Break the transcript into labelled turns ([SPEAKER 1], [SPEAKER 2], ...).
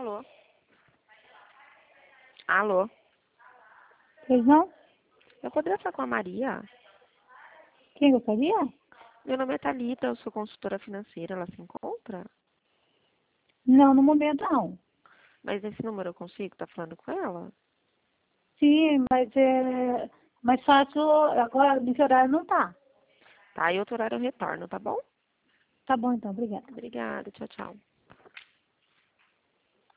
[SPEAKER 1] Alô? Alô?
[SPEAKER 2] Pois não?
[SPEAKER 1] Eu poderia falar com a Maria?
[SPEAKER 2] Quem gostaria?
[SPEAKER 1] Meu nome é Thalita, eu sou consultora financeira, ela se encontra?
[SPEAKER 2] Não, no momento não.
[SPEAKER 1] Mas nesse número eu consigo estar falando com ela?
[SPEAKER 2] Sim, mas é mais fácil agora, nesse horário não tá.
[SPEAKER 1] Tá, e outro horário eu retorno, tá bom?
[SPEAKER 2] Tá bom então, obrigada.
[SPEAKER 1] Obrigada, tchau, tchau.